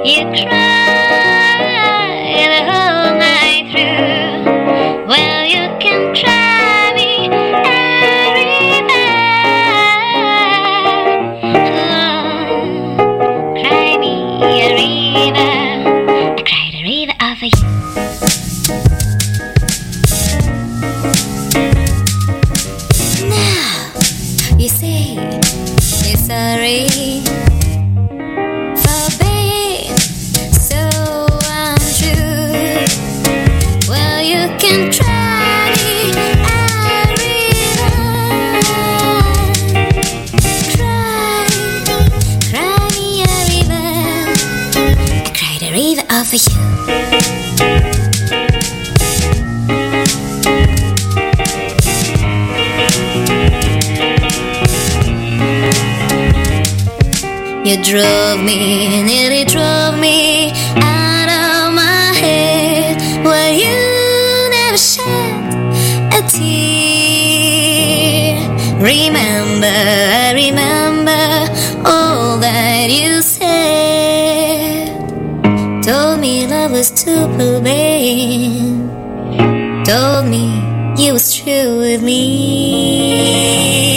You cry the whole night through. Well, you can try me every night. Cry me a river. I cried a river over you. Now you say you're sorry. For you. You drove me, nearly drove me out of my head. Well, you never shed a tear. Remember, I remember all that you said. Told me love was too plain. Told me you was true with me.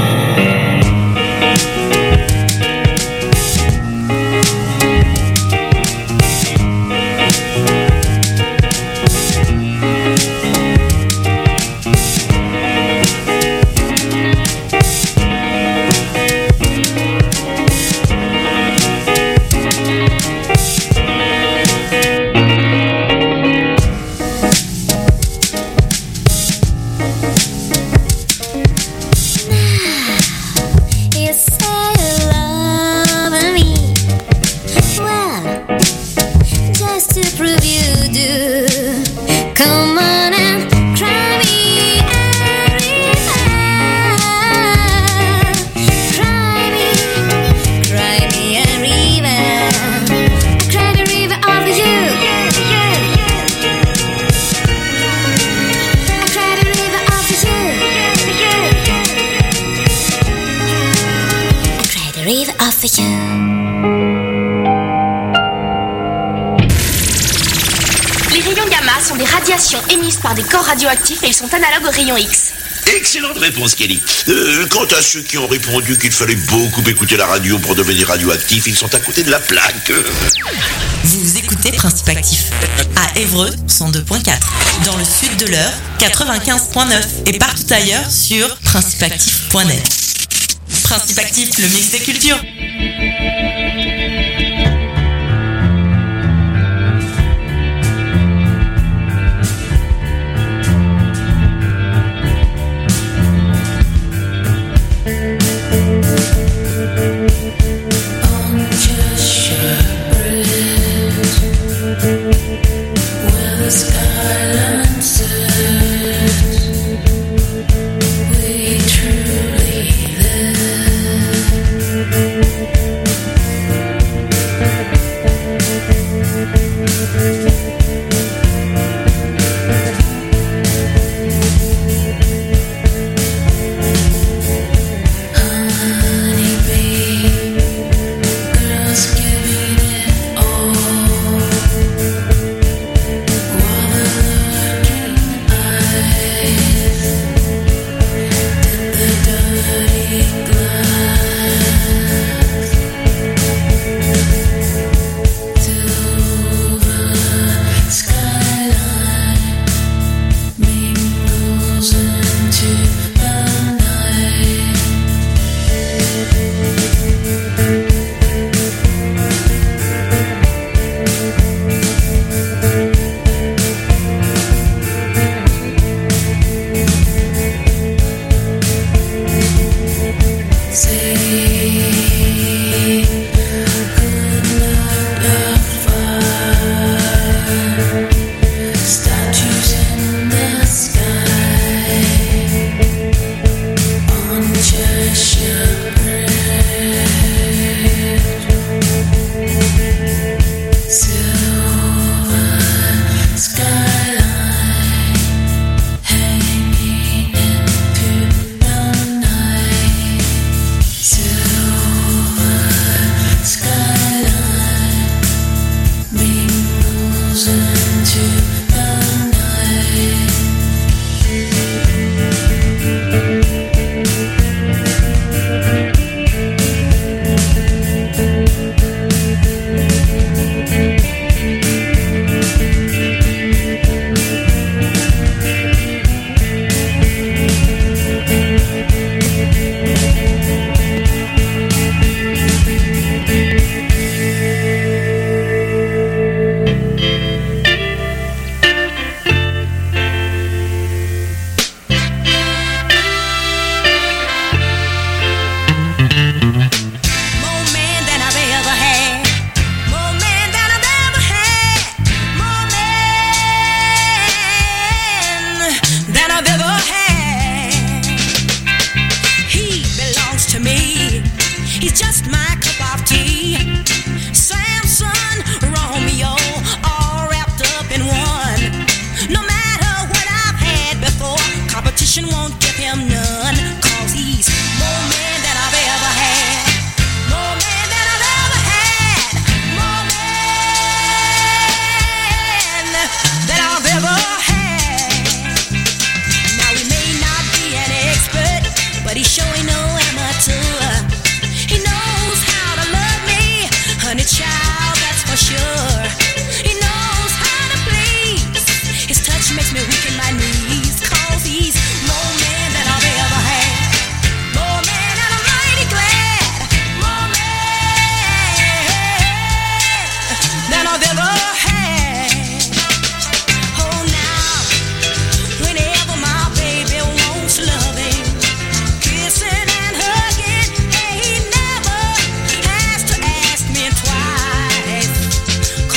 Émises par des corps radioactifs et ils sont analogues aux rayons X. Excellente réponse, Kelly. Quant à ceux qui ont répondu qu'il fallait beaucoup écouter la radio pour devenir radioactif, ils sont à côté de la plaque. Vous écoutez Principe Actif à Évreux 102.4, dans le sud de l'Eure 95.9 et partout ailleurs sur principeactif.net. Principe Actif, le mix des cultures. We truly live. for sure. He knows how to please. His touch makes me weak in my knees. 'Cause he's more man than I've ever had. More man and I'm mighty glad. More man than I've ever had. Oh, now, whenever my baby wants loving, kissing and hugging, he never has to ask me twice.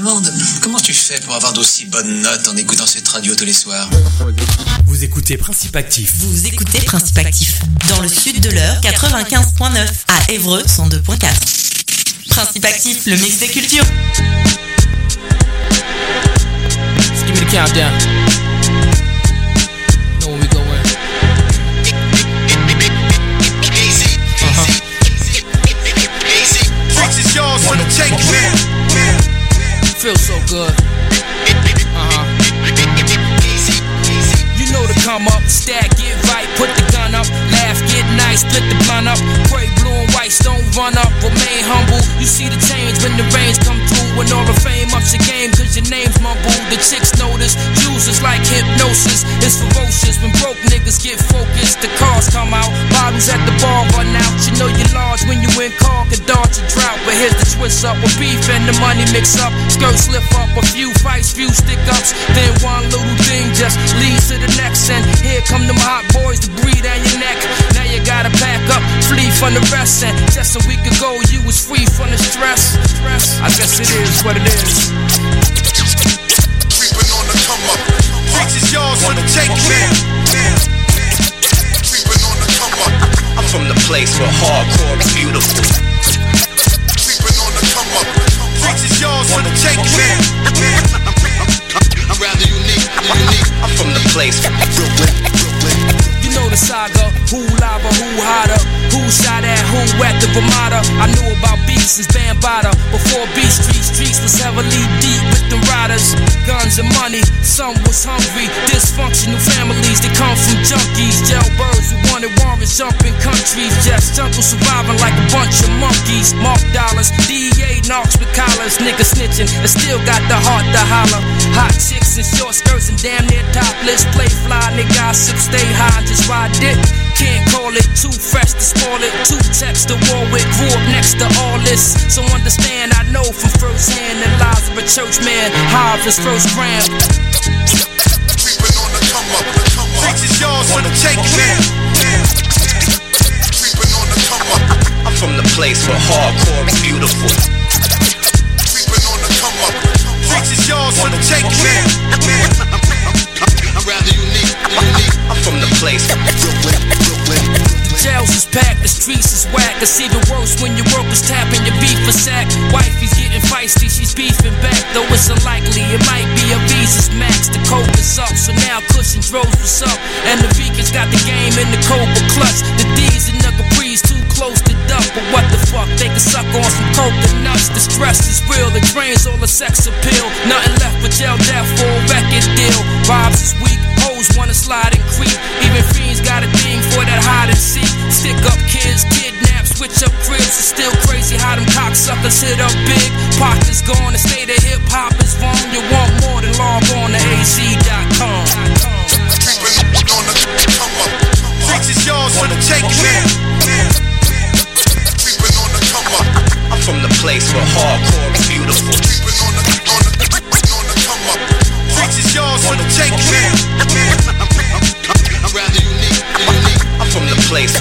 demande, comment tu fais pour avoir d'aussi bonnes notes en écoutant cette radio tous les soirs? Vous écoutez Principe Actif. Vous écoutez Principe Actif. Dans le sud de l'heure, 95.9. À Évreux, 102.4. Principe Actif, le mix des cultures. Just give me the countdown. Know when we go in. Tricks is yours for the taking, man. Feels so good. You know to come up, stack, get right, put the gun up, laugh, get nice, split the blunt up, pray blue and white, don't run up, remain humble. You see the change when the rains come through, when all the fame ups your game, cause your name's mumbled. The chicks notice, users like hypnosis, it's ferocious. When broke niggas get focused, the cars come out, bottles at the bar run out. You know you're large when you in car, could dodge a drought, but here's the twist up, with beef and the money mix up, skirts lift up, a few fights, few stick ups, then one little thing just leads to the next, and here come them hot boys to breathe down your neck. Now you gotta pack up, flee from the rest, and just a week ago you was free from the stress. I guess it is what it is. Creeping on the come up. Tricks is yours for the taking, man. Creeping on the come up. I'm from the place where hardcore is beautiful. Creeping on the come up. Tricks is yours for the taking, man. I'm rather unique. I'm from the place where You know the saga, who lava, who hotter, who shot at who at the Ramada. I knew about beats since Bambaataa. Before Beat Streets was heavily deep with them riders. Guns and money, some was hungry. Dysfunctional families, they come from junkies. Jailbirds who wanted warrants, jumping countries. Just jungle surviving like a bunch of monkeys. Mark dollars, DEA knocks with collars. Niggas snitching and still got the heart to holler. Hot chicks in short skirts and damn near topless. Play fly, nigga, gossip, stay high, just ride it. Can't call it too fresh to spoil it. Two texts to war with, grew up next to all this. So understand, I know from first hand the lives of a church man. How his first gram. Creeping on the come up. Tricks is yours for the taking, man. Creeping on the come up. I'm from the place where hardcore is beautiful. Creeping on the come up. Tricks is yours for the taking, man. I'm rather unique. I'm from the place where The jails is packed, the streets is whack. It's even worse when your workers tapping your beef for sack. Wifey's getting feisty, she's beefing back. Though it's unlikely, it might be a Visa's max. The coke is up, so now Cushion Droves what's up. And the Vegans got the game in the Cobra clutch. The D's and the Capri's too close to duck. But what the fuck, they can suck on some coconuts. The stress is real, it drains all the sex appeal. Nothing left but jail death for a record deal. Vibes is weak, hoes wanna slide and creep. Even fiends got a thing for that hide and seek. Stick up kids, kidnap, switch up cribs. It's still crazy how them cocksuckers hit up big. Pockets gone, the state of hip hop is wrong. You want more than log on to az.com. Creeping on the come up. Tricks is yours for the taking, man. Creeping on the come up. I'm from the place where hardcore is beautiful. Creeping on the come up. Tricks is yours for the taking, man. I'm rather unique. I'm from the place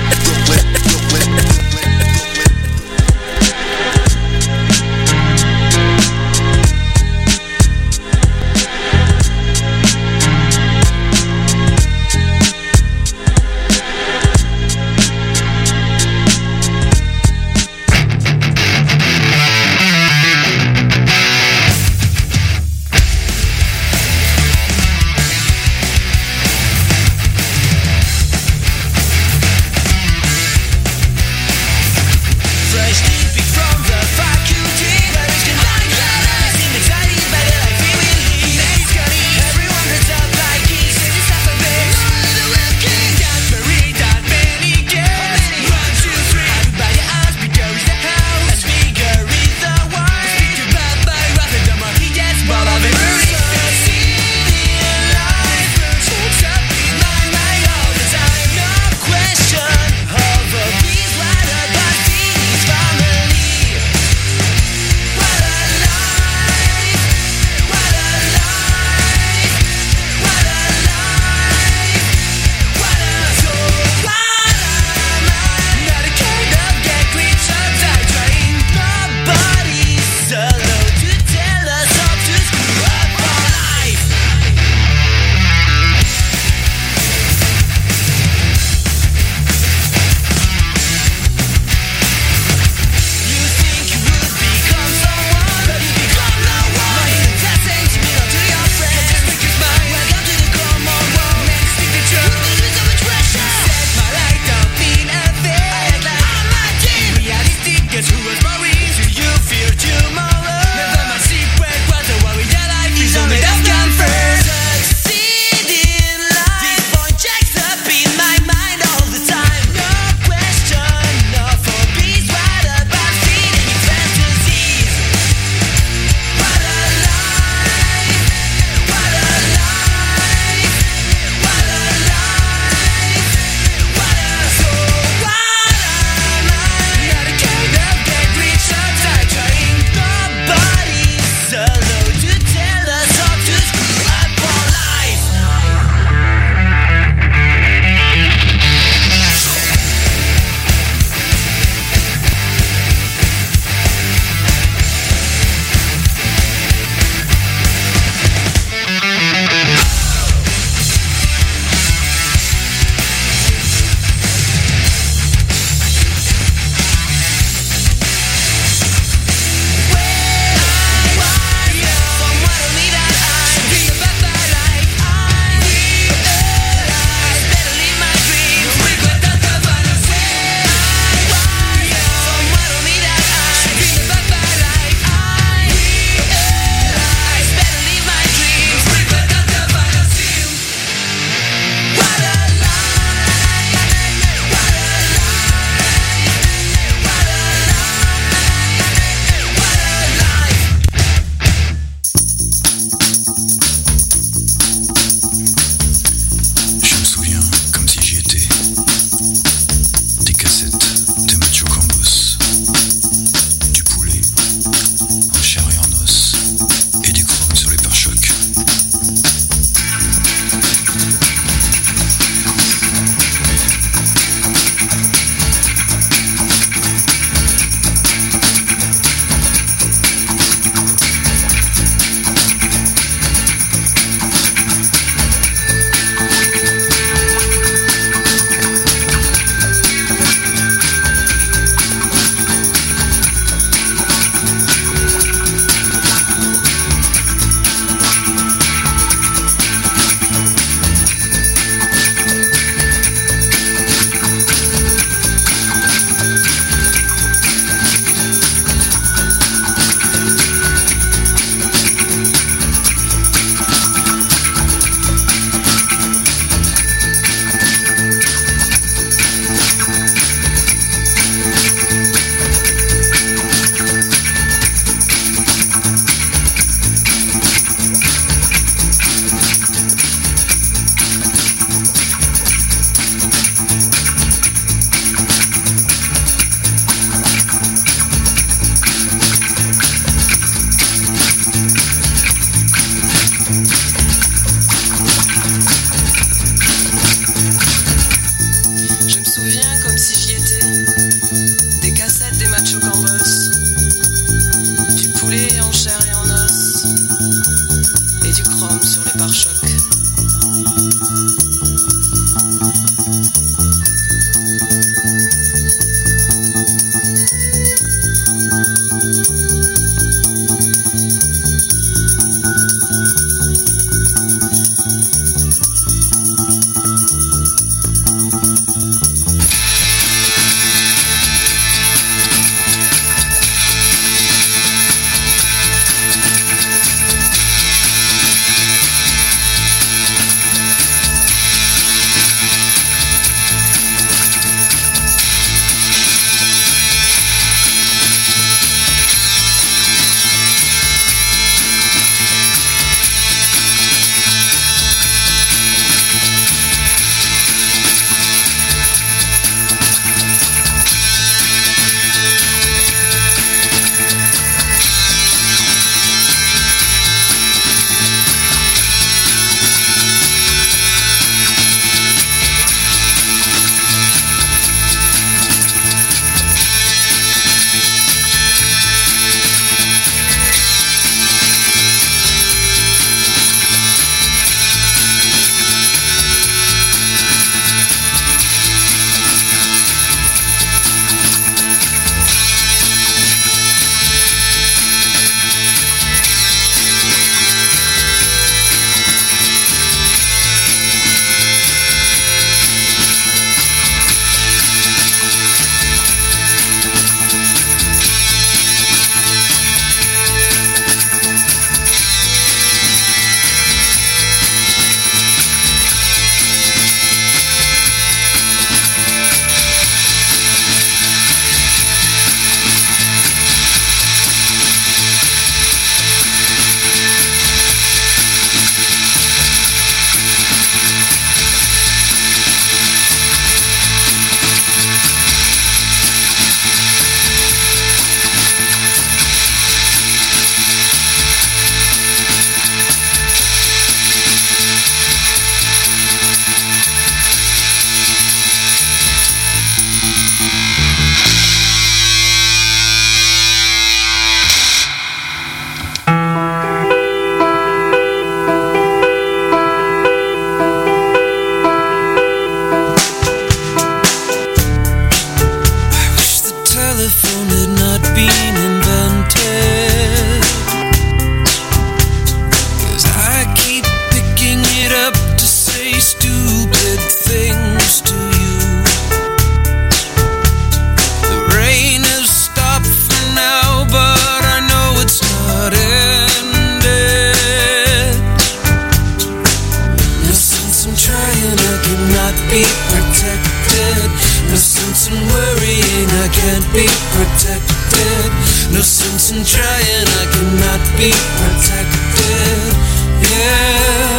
stupid things to you. The rain has stopped for now, but I know it's not ended. No sense in trying, I cannot be protected. No sense in worrying, I can't be protected. No sense in trying, I cannot be protected. Yeah.